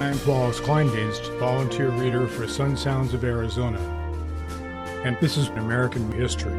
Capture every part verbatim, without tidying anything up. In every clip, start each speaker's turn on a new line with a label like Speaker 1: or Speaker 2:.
Speaker 1: I'm Wallace Kleindienst, volunteer reader for Sun Sounds of Arizona, and this is American History.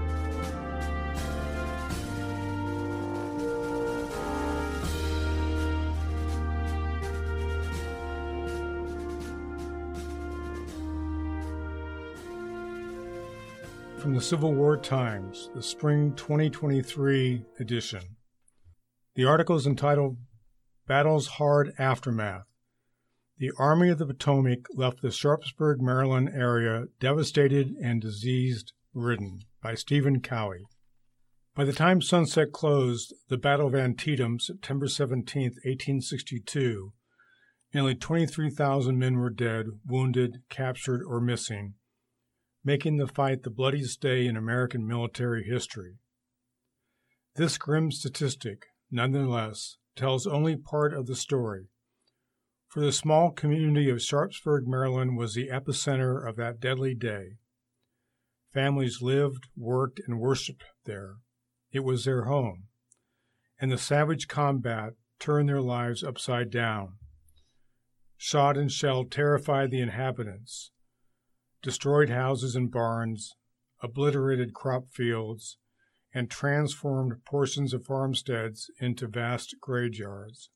Speaker 1: From the Civil War Times, the Spring twenty twenty-three edition. The article is entitled Battle's Hard Aftermath. The Army of the Potomac left the Sharpsburg, Maryland area devastated and disease-ridden, by Stephen Cowie. By the time sunset closed the Battle of Antietam, September seventeenth, eighteen sixty-two, nearly twenty-three thousand men were dead, wounded, captured, or missing, making the fight the bloodiest day in American military history. This grim statistic, nonetheless, tells only part of the story, for the small community of Sharpsburg, Maryland was the epicenter of that deadly day. Families lived, worked, and worshipped there. It was their home, and the savage combat turned their lives upside down. Shot and shell terrified the inhabitants, destroyed houses and barns, obliterated crop fields, and transformed portions of farmsteads into vast graveyards.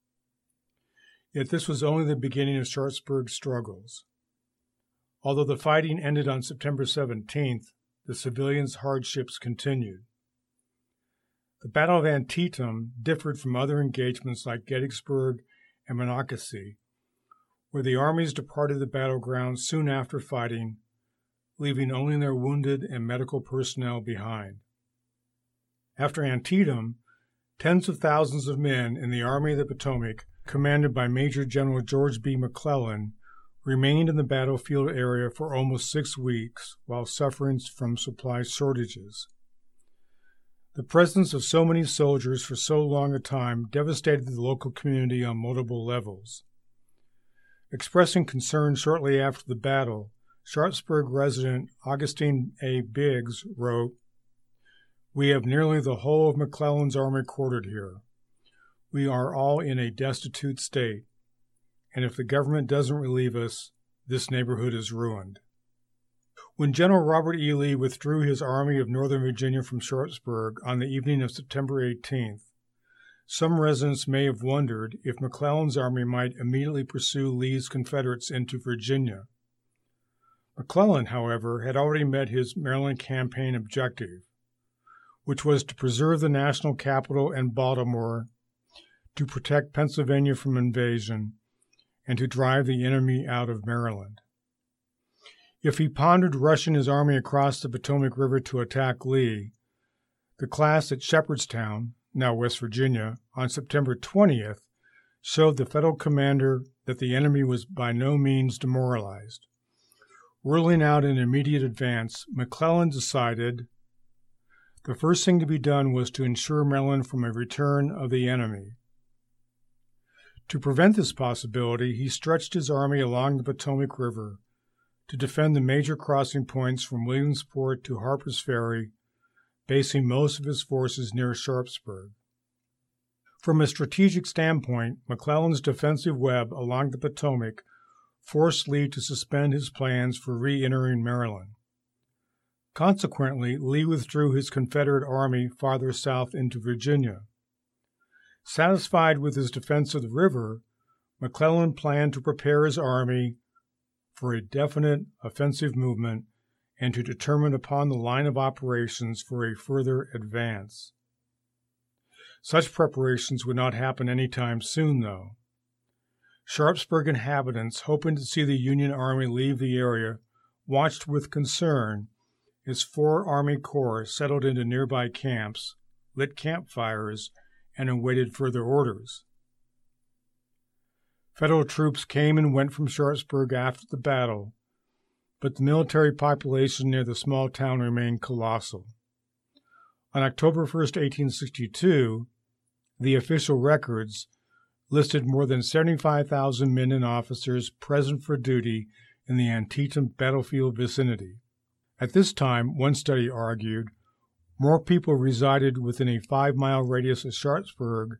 Speaker 1: Yet this was only the beginning of Sharpsburg's struggles. Although the fighting ended on September seventeenth, the civilians' hardships continued. The Battle of Antietam differed from other engagements like Gettysburg and Monocacy, where the armies departed the battleground soon after fighting, leaving only their wounded and medical personnel behind. After Antietam, tens of thousands of men in the Army of the Potomac, commanded by Major General George B. McClellan, remained in the battlefield area for almost six weeks while suffering from supply shortages. The presence of so many soldiers for so long a time devastated the local community on multiple levels. Expressing concern shortly after the battle, Sharpsburg resident Augustine A. Biggs wrote, "We have nearly the whole of McClellan's army quartered here. We are all in a destitute state, and if the government doesn't relieve us, this neighborhood is ruined." When General Robert E. Lee withdrew his Army of Northern Virginia from Sharpsburg on the evening of September eighteenth, some residents may have wondered if McClellan's army might immediately pursue Lee's Confederates into Virginia. McClellan, however, had already met his Maryland campaign objective, which was to preserve the national capital and Baltimore, to protect Pennsylvania from invasion, and to drive the enemy out of Maryland. If he pondered rushing his army across the Potomac River to attack Lee, the class at Shepherdstown, now West Virginia, on September twentieth, showed the Federal commander that the enemy was by no means demoralized. Ruling out an immediate advance, McClellan decided the first thing to be done was to ensure Maryland from a return of the enemy. To prevent this possibility, he stretched his army along the Potomac River to defend the major crossing points from Williamsport to Harper's Ferry, basing most of his forces near Sharpsburg. From a strategic standpoint, McClellan's defensive web along the Potomac forced Lee to suspend his plans for re-entering Maryland. Consequently, Lee withdrew his Confederate army farther south into Virginia. Satisfied with his defense of the river, McClellan planned to prepare his army for a definite offensive movement and to determine upon the line of operations for a further advance. Such preparations would not happen any time soon, though. Sharpsburg inhabitants, hoping to see the Union Army leave the area, watched with concern as four Army corps settled into nearby camps, lit campfires, and awaited further orders. Federal troops came and went from Sharpsburg after the battle, but the military population near the small town remained colossal. On October first, eighteen sixty-two, the official records listed more than seventy-five thousand men and officers present for duty in the Antietam battlefield vicinity. At this time, one study argued, more people resided within a five-mile radius of Sharpsburg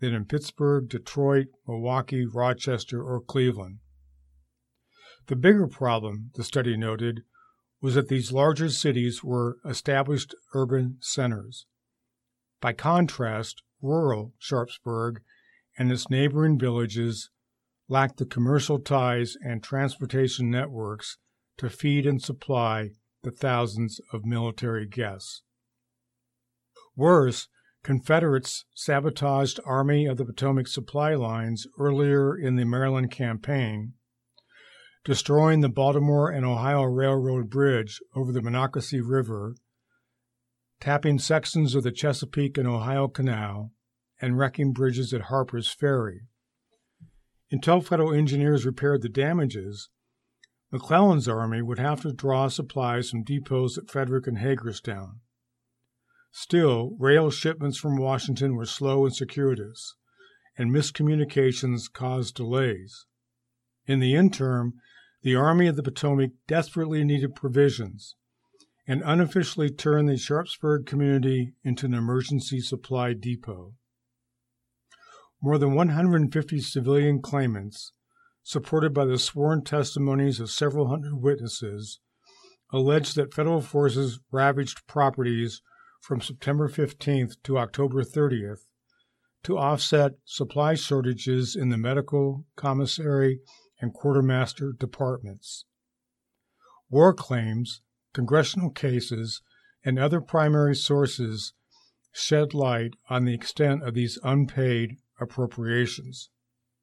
Speaker 1: than in Pittsburgh, Detroit, Milwaukee, Rochester, or Cleveland. The bigger problem, the study noted, was that these larger cities were established urban centers. By contrast, rural Sharpsburg and its neighboring villages lacked the commercial ties and transportation networks to feed and supply the thousands of military guests. Worse, Confederates sabotaged Army of the Potomac supply lines earlier in the Maryland campaign, destroying the Baltimore and Ohio Railroad Bridge over the Monocacy River, tapping sections of the Chesapeake and Ohio Canal, and wrecking bridges at Harper's Ferry. Until federal engineers repaired the damages, McClellan's army would have to draw supplies from depots at Frederick and Hagerstown. Still, rail shipments from Washington were slow and circuitous, and miscommunications caused delays. In the interim, the Army of the Potomac desperately needed provisions, and unofficially turned the Sharpsburg community into an emergency supply depot. More than one hundred fifty civilian claimants, supported by the sworn testimonies of several hundred witnesses, alleged that federal forces ravaged properties from September fifteenth to October thirtieth to offset supply shortages in the medical, commissary, and quartermaster departments. War claims, congressional cases, and other primary sources shed light on the extent of these unpaid appropriations.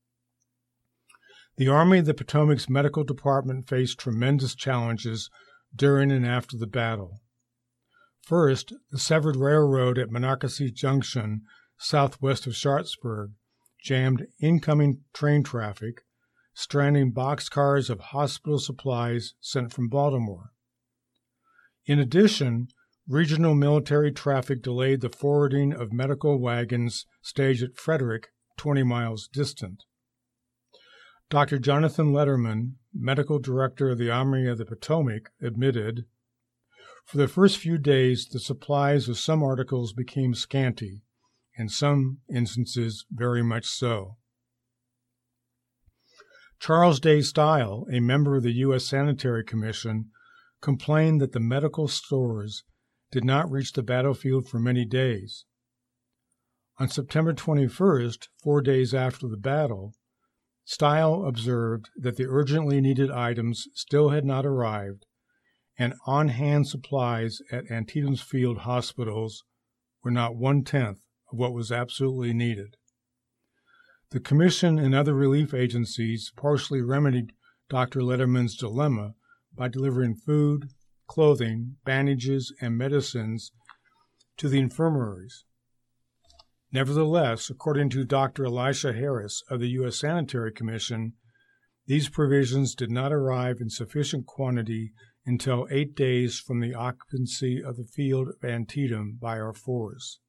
Speaker 1: The Army of the Potomac's medical department faced tremendous challenges during and after the battle. First, the severed railroad at Monocacy Junction, southwest of Sharpsburg, jammed incoming train traffic, stranding boxcars of hospital supplies sent from Baltimore. In addition, regional military traffic delayed the forwarding of medical wagons staged at Frederick, twenty miles distant. Doctor Jonathan Letterman, medical director of the Army of the Potomac, admitted, "For the first few days, the supplies of some articles became scanty, in some instances very much so." Charles Day Stile, a member of the U S Sanitary Commission, complained that the medical stores did not reach the battlefield for many days. On September twenty-first, four days after the battle, Stile observed that the urgently needed items still had not arrived, and on-hand supplies at Antietam's field hospitals were not one-tenth of what was absolutely needed. The Commission and other relief agencies partially remedied Doctor Letterman's dilemma by delivering food, clothing, bandages, and medicines to the infirmaries. Nevertheless, according to Doctor Elisha Harris of the U S Sanitary Commission, these provisions did not arrive in sufficient quantity until eight days from the occupancy of the field of Antietam by our force.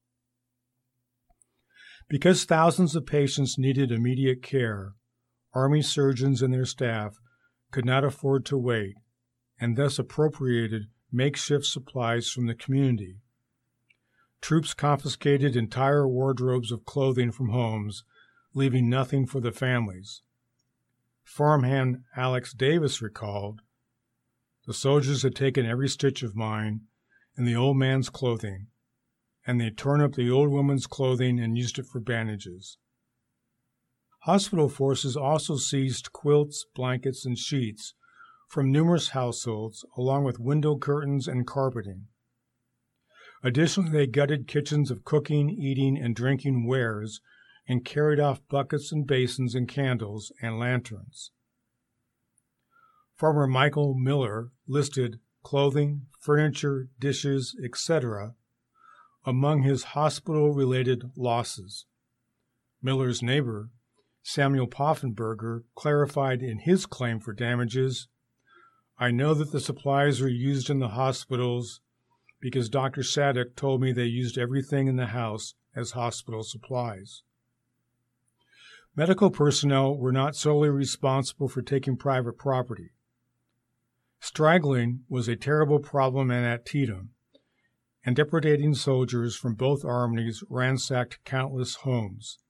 Speaker 1: Because thousands of patients needed immediate care, Army surgeons and their staff could not afford to wait, and thus appropriated makeshift supplies from the community. Troops confiscated entire wardrobes of clothing from homes, leaving nothing for the families. Farmhand Alex Davis recalled, "The soldiers had taken every stitch of mine and the old man's clothing, and they torn up the old woman's clothing and used it for bandages." Hospital forces also seized quilts, blankets, and sheets from numerous households, along with window curtains and carpeting. Additionally, they gutted kitchens of cooking, eating, and drinking wares and carried off buckets and basins and candles and lanterns. Farmer Michael Miller listed clothing, furniture, dishes, et cetera among his hospital-related losses. Miller's neighbor, Samuel Poffenberger, clarified in his claim for damages, "I know that the supplies were used in the hospitals because Doctor Shattuck told me they used everything in the house as hospital supplies." Medical personnel were not solely responsible for taking private property. Straggling was a terrible problem at Antietam, and depredating soldiers from both armies ransacked countless homes,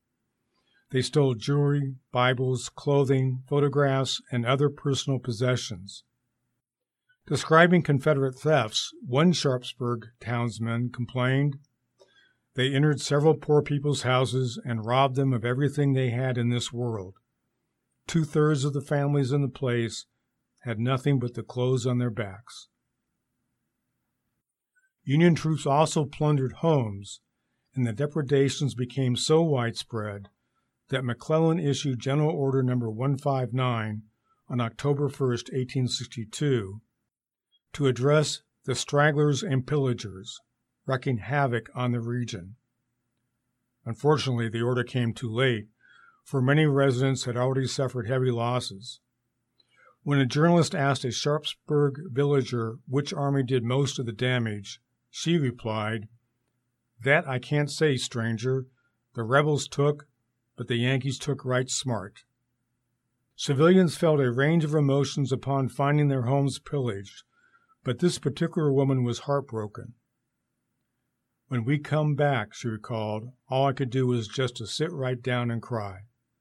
Speaker 1: They stole jewelry, Bibles, clothing, photographs, and other personal possessions. Describing Confederate thefts, one Sharpsburg townsman complained, "They entered several poor people's houses and robbed them of everything they had in this world. Two-thirds of the families in the place had nothing but the clothes on their backs." Union troops also plundered homes, and the depredations became so widespread that McClellan issued General Order Number one fifty-nine on October first, eighteen sixty-two, to address the stragglers and pillagers, wreaking havoc on the region. Unfortunately, the order came too late, for many residents had already suffered heavy losses. When a journalist asked a Sharpsburg villager which army did most of the damage, she replied, "That I can't say, stranger. The rebels took, but the Yankees took right smart." Civilians felt a range of emotions upon finding their homes pillaged, but this particular woman was heartbroken. "When we come back," she recalled, "all I could do was just to sit right down and cry."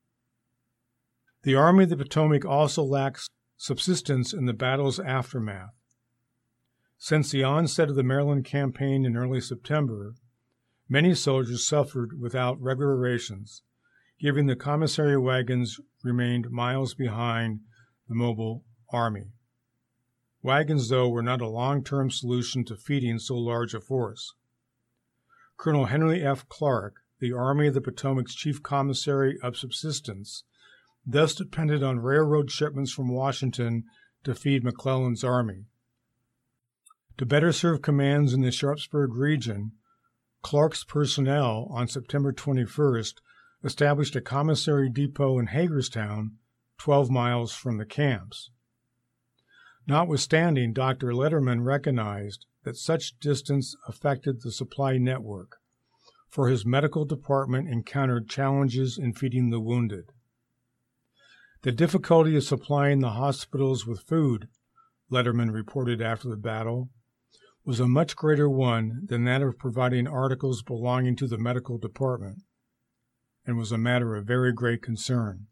Speaker 1: The Army of the Potomac also lacked subsistence in the battle's aftermath. Since the onset of the Maryland campaign in early September, many soldiers suffered without regular rations, giving the commissary wagons remained miles behind the mobile army. Wagons, though, were not a long-term solution to feeding so large a force. Colonel Henry F. Clark, the Army of the Potomac's chief commissary of subsistence, thus depended on railroad shipments from Washington to feed McClellan's army. To better serve commands in the Sharpsburg region, Clark's personnel on September twenty-first established a commissary depot in Hagerstown, twelve miles from the camps. Notwithstanding, Doctor Letterman recognized that such distance affected the supply network, for his medical department encountered challenges in feeding the wounded. The difficulty of supplying the hospitals with food, Letterman reported after the battle, was a much greater one than that of providing articles belonging to the medical department, and was a matter of very great concern.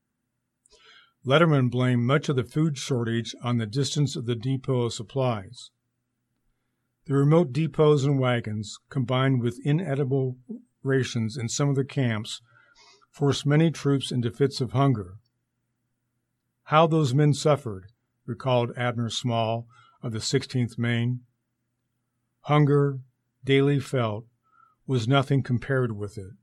Speaker 1: Letterman blamed much of the food shortage on the distance of the depot of supplies. The remote depots and wagons, combined with inedible rations in some of the camps, forced many troops into fits of hunger. "How those men suffered," recalled Abner Small of the sixteenth Maine. "Hunger, daily felt, was nothing compared with it."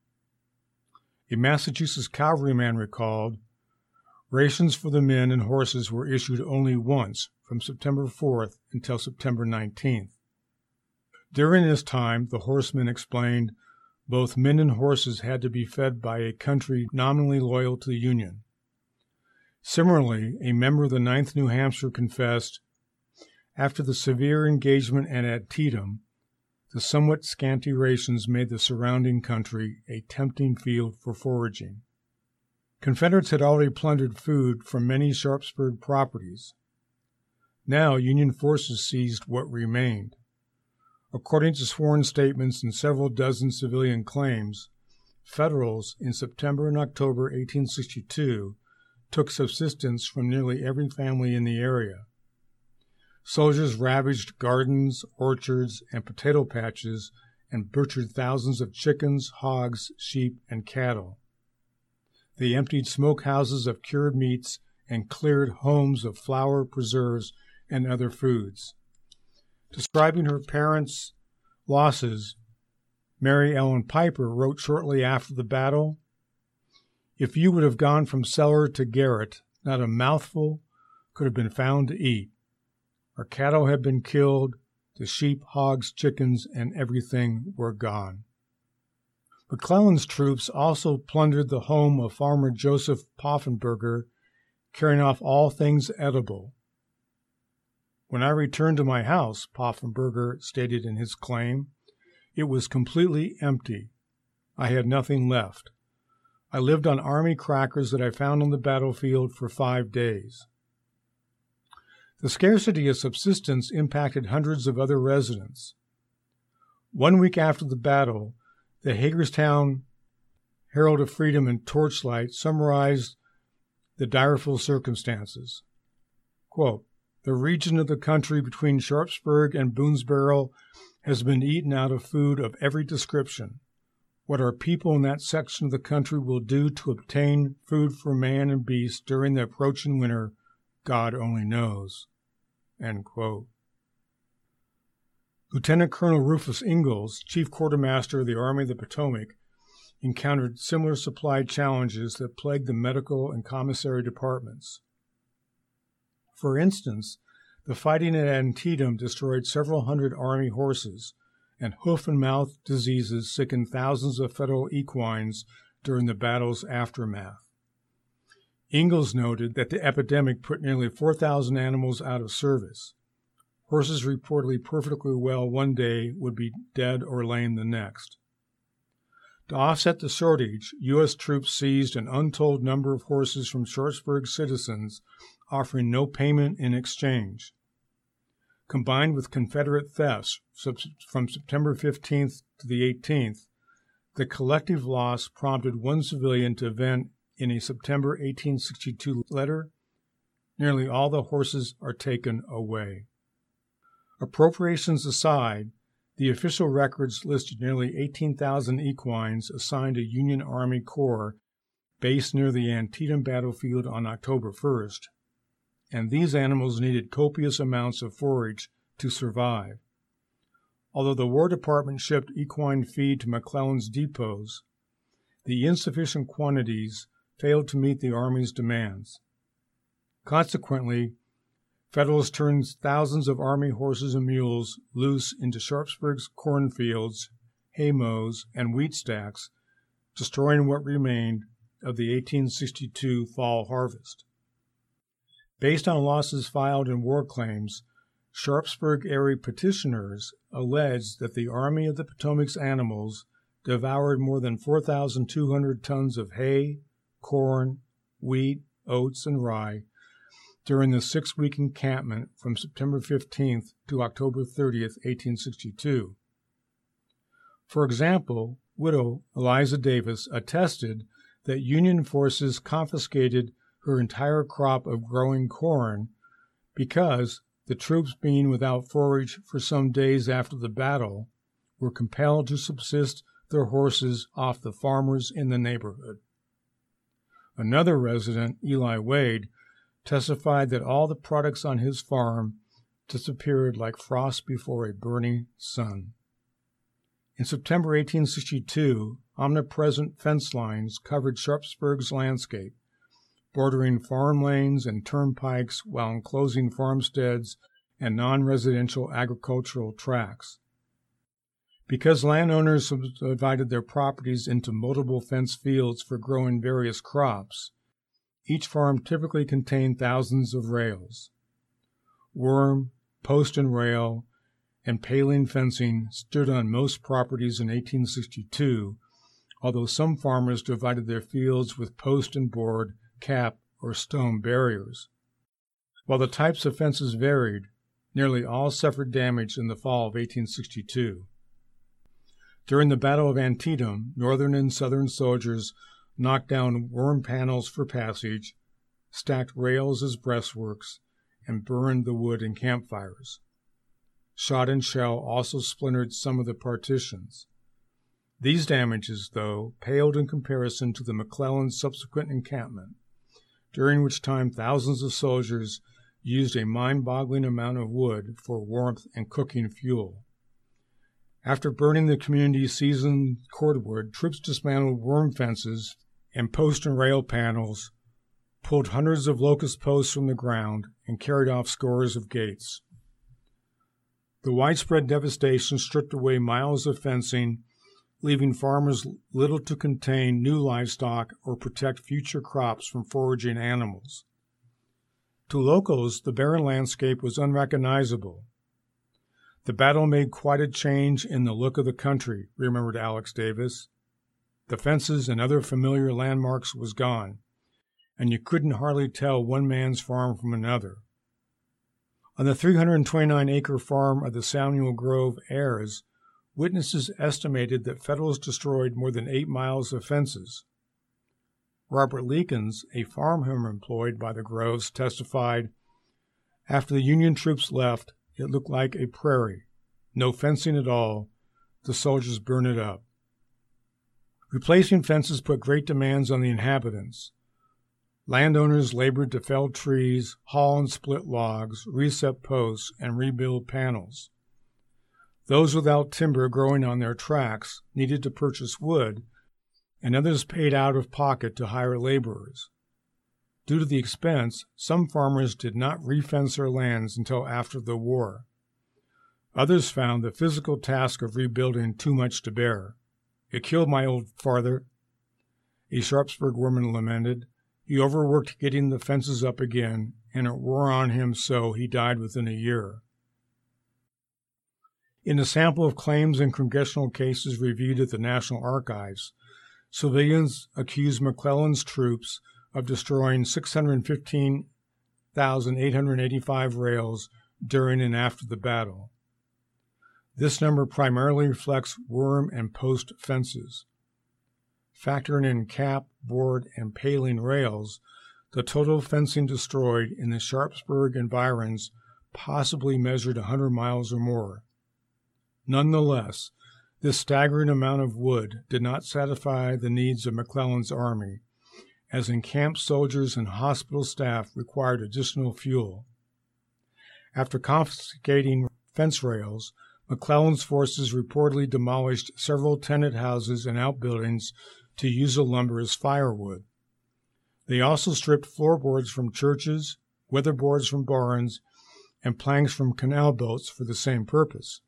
Speaker 1: A Massachusetts cavalryman recalled, "Rations for the men and horses were issued only once, from September fourth until September nineteenth. During this time, the horsemen explained, both men and horses had to be fed by a country nominally loyal to the Union." Similarly, a member of the ninth New Hampshire confessed, "After the severe engagement at Antietam, the somewhat scanty rations made the surrounding country a tempting field for foraging." Confederates had already plundered food from many Sharpsburg properties. Now Union forces seized what remained. According to sworn statements and several dozen civilian claims, Federals in September and October eighteen sixty-two took subsistence from nearly every family in the area. Soldiers ravaged gardens, orchards, and potato patches and butchered thousands of chickens, hogs, sheep, and cattle. They emptied smokehouses of cured meats and cleared homes of flour, preserves, and other foods. Describing her parents' losses, Mary Ellen Piper wrote shortly after the battle, "If you would have gone from cellar to garret, not a mouthful could have been found to eat. Our cattle had been killed, the sheep, hogs, chickens, and everything were gone." McClellan's troops also plundered the home of farmer Joseph Poffenberger, carrying off all things edible. "When I returned to my house," Poffenberger stated in his claim, "it was completely empty. I had nothing left. I lived on army crackers that I found on the battlefield for five days." The scarcity of subsistence impacted hundreds of other residents. One week after the battle, the Hagerstown Herald of Freedom and Torchlight summarized the direful circumstances. Quote, "The region of the country between Sharpsburg and Boonesboro has been eaten out of food of every description. What our people in that section of the country will do to obtain food for man and beast during the approaching winter, God only knows." End quote. Lieutenant Colonel Rufus Ingalls, Chief Quartermaster of the Army of the Potomac, encountered similar supply challenges that plagued the medical and commissary departments. For instance, the fighting at Antietam destroyed several hundred Army horses, and hoof and mouth diseases sickened thousands of Federal equines during the battle's aftermath. Ingalls noted that the epidemic put nearly four thousand animals out of service. Horses reportedly perfectly well one day would be dead or lame the next. To offset the shortage, U S troops seized an untold number of horses from Sharpsburg citizens, offering no payment in exchange. Combined with Confederate thefts from September fifteenth to the eighteenth, the collective loss prompted one civilian to vent in a September eighteen sixty-two letter, "Nearly all the horses are taken away." Appropriations aside, the official records listed nearly eighteen thousand equines assigned to Union Army Corps based near the Antietam battlefield on October first, and these animals needed copious amounts of forage to survive. Although the War Department shipped equine feed to McClellan's depots, the insufficient quantities failed to meet the Army's demands. Consequently, Federals turned thousands of Army horses and mules loose into Sharpsburg's cornfields, haymows, and wheat stacks, destroying what remained of the eighteen sixty-two fall harvest. Based on losses filed in war claims, Sharpsburg area petitioners alleged that the Army of the Potomac's animals devoured more than four thousand two hundred tons of hay, corn, wheat, oats, and rye during the six-week encampment from September fifteenth to October thirtieth, eighteen sixty-two. For example, widow Eliza Davis attested that Union forces confiscated her entire crop of growing corn because, the troops being without forage for some days after the battle, were compelled to subsist their horses off the farmers in the neighborhood. Another resident, Eli Wade, testified that all the products on his farm disappeared like frost before a burning sun. In September eighteen sixty-two, omnipresent fence lines covered Sharpsburg's landscape, bordering farm lanes and turnpikes while enclosing farmsteads and non-residential agricultural tracts. Because landowners subdivided their properties into multiple fenced fields for growing various crops, each farm typically contained thousands of rails. Worm, post and rail, and paling fencing stood on most properties in eighteen sixty-two, although some farmers divided their fields with post and board, cap, or stone barriers. While the types of fences varied, nearly all suffered damage in the fall of eighteen sixty-two. During the Battle of Antietam, Northern and Southern soldiers knocked down worm panels for passage, stacked rails as breastworks, and burned the wood in campfires. Shot and shell also splintered some of the partitions. These damages, though, paled in comparison to the McClellan's subsequent encampment, during which time thousands of soldiers used a mind-boggling amount of wood for warmth and cooking fuel. After burning the community's seasoned cordwood, troops dismantled worm fences and post and rail panels, pulled hundreds of locust posts from the ground, and carried off scores of gates. The widespread devastation stripped away miles of fencing, leaving farmers little to contain new livestock or protect future crops from foraging animals. To locals, the barren landscape was unrecognizable. The battle made quite a change in the look of the country, remembered Alex Davis. The fences and other familiar landmarks was gone, and you couldn't hardly tell one man's farm from another. On the three hundred twenty-nine acre farm of the Samuel Grove heirs, witnesses estimated that Federals destroyed more than eight miles of fences. Robert Leekins, a farmhand employed by the Groves, testified, "After the Union troops left, it looked like a prairie. No fencing at all. The soldiers burned it up." Replacing fences put great demands on the inhabitants. Landowners labored to fell trees, haul and split logs, reset posts, and rebuild panels. Those without timber growing on their tracks needed to purchase wood, and others paid out of pocket to hire laborers. Due to the expense, some farmers did not refence their lands until after the war. Others found the physical task of rebuilding too much to bear. "It killed my old father," a Sharpsburg woman lamented. "He overworked getting the fences up again, and it wore on him so he died within a year." In a sample of claims and congressional cases reviewed at the National Archives, civilians accused McClellan's troops of destroying six hundred fifteen thousand eight hundred eighty-five rails during and after the battle. This number primarily reflects worm and post fences. Factoring in cap, board, and paling rails, the total fencing destroyed in the Sharpsburg environs possibly measured one hundred miles or more. Nonetheless, this staggering amount of wood did not satisfy the needs of McClellan's army, as encamped soldiers and hospital staff required additional fuel. After confiscating fence rails, McClellan's forces reportedly demolished several tenant houses and outbuildings to use the lumber as firewood. They also stripped floorboards from churches, weatherboards from barns, and planks from canal boats for the same purpose.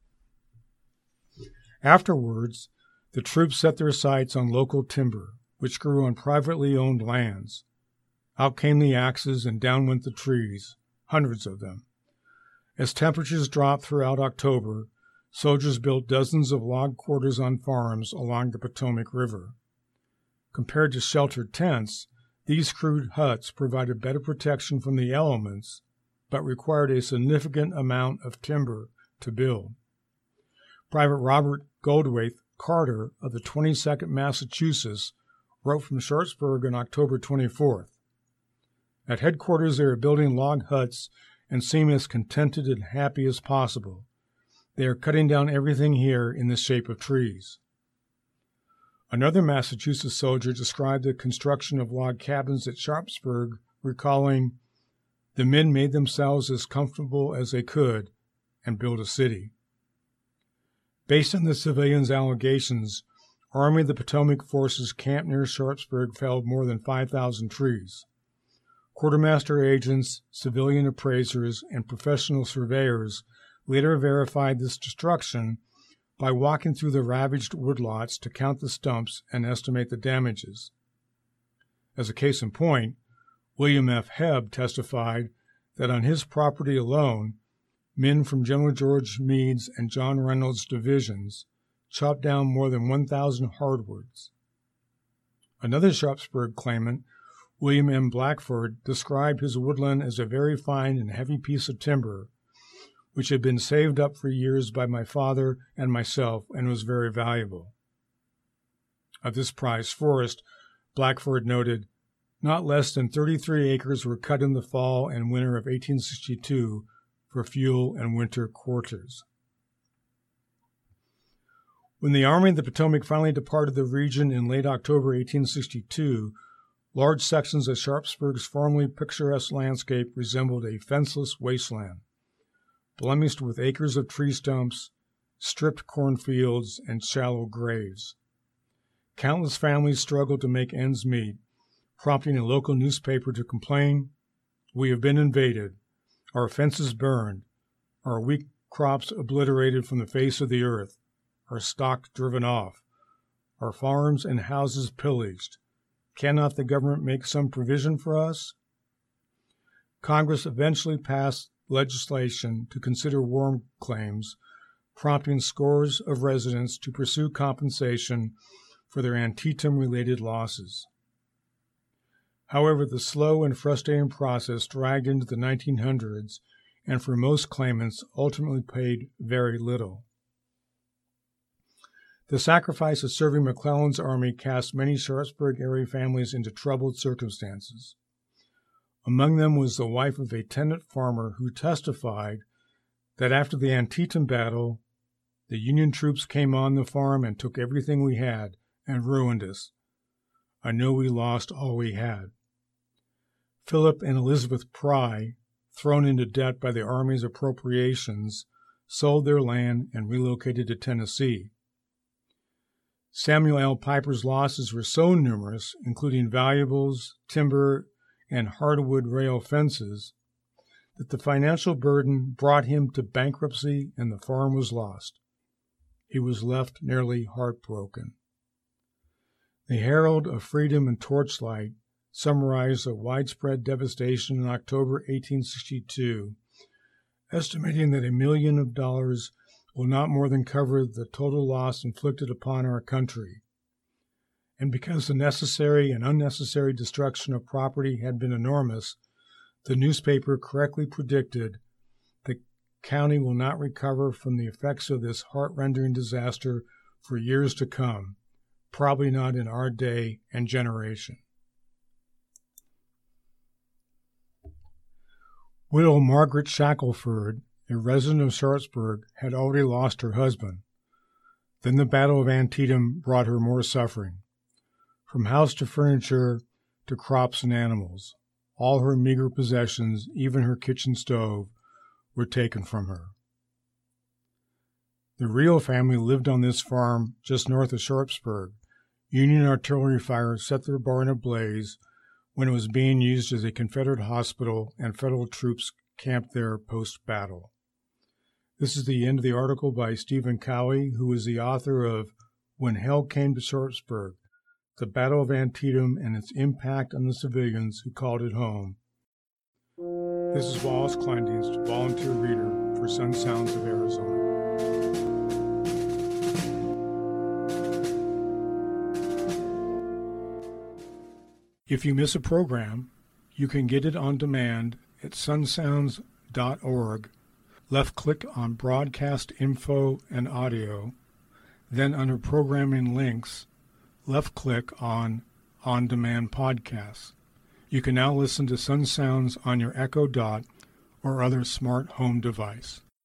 Speaker 1: Afterwards, the troops set their sights on local timber, which grew on privately owned lands. Out came the axes and down went the trees, hundreds of them. As temperatures dropped throughout October, soldiers built dozens of log quarters on farms along the Potomac River. Compared to sheltered tents, these crude huts provided better protection from the elements, but required a significant amount of timber to build. Private Robert Goldthwait Carter of the twenty-second Massachusetts wrote from Sharpsburg on October twenty-fourth. At headquarters, they are building log huts and seem as contented and happy as possible. They are cutting down everything here in the shape of trees. Another Massachusetts soldier described the construction of log cabins at Sharpsburg, recalling, "The men made themselves as comfortable as they could and built a city." Based on the civilians' allegations, Army of the Potomac forces camped near Sharpsburg felled more than five thousand trees. Quartermaster agents, civilian appraisers, and professional surveyors later verified this destruction by walking through the ravaged woodlots to count the stumps and estimate the damages. As a case in point, William F. Hebb testified that on his property alone, men from General George Meade's and John Reynolds' divisions chopped down more than one thousand hardwoods. Another Sharpsburg claimant, William M. Blackford, described his woodland as a very fine and heavy piece of timber, which had been saved up for years by my father and myself and was very valuable. Of this prized forest, Blackford noted, not less than thirty-three acres were cut in the fall and winter of eighteen sixty-two for fuel and winter quarters. When the Army of the Potomac finally departed the region in late October eighteen sixty-two, large sections of Sharpsburg's formerly picturesque landscape resembled a fenceless wasteland, blemished with acres of tree stumps, stripped cornfields, and shallow graves. Countless families struggled to make ends meet, prompting a local newspaper to complain, "We have been invaded, our fences burned, our wheat crops obliterated from the face of the earth, our stock driven off, our farms and houses pillaged. Cannot the government make some provision for us?" Congress eventually passed legislation to consider war claims, prompting scores of residents to pursue compensation for their Antietam-related losses. However, the slow and frustrating process dragged into the nineteen hundreds, and for most claimants ultimately paid very little. The sacrifice of serving McClellan's army cast many Sharpsburg area families into troubled circumstances. Among them was the wife of a tenant farmer who testified that after the Antietam battle, the Union troops came on the farm and took everything we had and ruined us. I know we lost all we had. Philip and Elizabeth Pry, thrown into debt by the Army's appropriations, sold their land and relocated to Tennessee. Samuel L. Piper's losses were so numerous, including valuables, timber, and hardwood rail fences, that the financial burden brought him to bankruptcy and the farm was lost. He was left nearly heartbroken. The Herald of Freedom and Torchlight summarized the widespread devastation in October eighteen sixty-two, estimating that a million of dollars will not more than cover the total loss inflicted upon our country. And because the necessary and unnecessary destruction of property had been enormous, the newspaper correctly predicted the county will not recover from the effects of this heart-rending disaster for years to come, probably not in our day and generation. Widow Margaret Shackelford, a resident of Sharpsburg, had already lost her husband. Then the Battle of Antietam brought her more suffering. From house to furniture to crops and animals, all her meager possessions, even her kitchen stove, were taken from her. The Rio family lived on this farm just north of Sharpsburg. Union artillery fire set their barn ablaze when it was being used as a Confederate hospital and Federal troops camped there post-battle. This is the end of the article by Stephen Cowie, who is the author of When Hell Came to Sharpsburg, The Battle of Antietam and Its Impact on the Civilians Who Called It Home. This is Wallace Kleindienst, volunteer reader for Sun Sounds of Arizona. If you miss a program, you can get it on demand at sun sounds dot org. Left-click on Broadcast Info and Audio. Then under Programming Links, left-click on On Demand Podcasts. You can now listen to Sun Sounds on your Echo Dot or other smart home device.